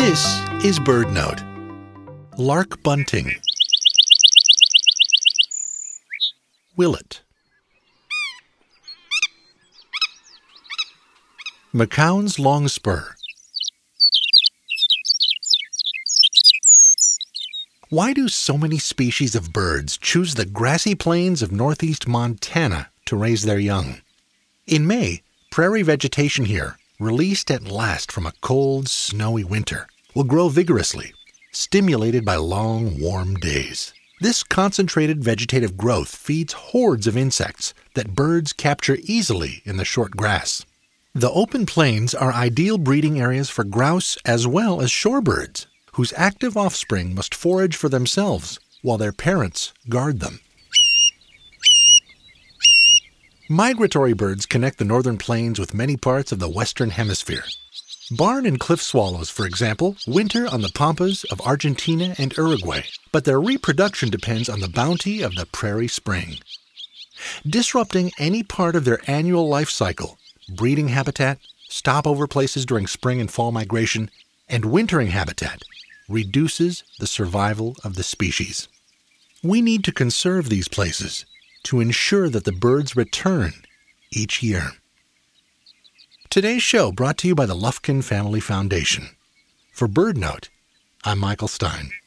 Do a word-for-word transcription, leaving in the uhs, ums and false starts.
This is BirdNote. Lark bunting. Willet. McCown's longspur. Why do so many species of birds choose the grassy plains of northeast Montana to raise their young? In May, prairie vegetation here, released at last from a cold, snowy winter, will grow vigorously, stimulated by long, warm days. This concentrated vegetative growth feeds hordes of insects that birds capture easily in the short grass. The open plains are ideal breeding areas for grouse as well as shorebirds, whose active offspring must forage for themselves while their parents guard them. Migratory birds connect the northern plains with many parts of the western hemisphere. Barn and cliff swallows, for example, winter on the pampas of Argentina and Uruguay, but their reproduction depends on the bounty of the prairie spring. Disrupting any part of their annual life cycle, breeding habitat, stopover places during spring and fall migration, and wintering habitat, reduces the survival of the species. We need to conserve these places to ensure that the birds return each year. Today's show brought to you by the Lufkin Family Foundation. For BirdNote, I'm Michael Stein.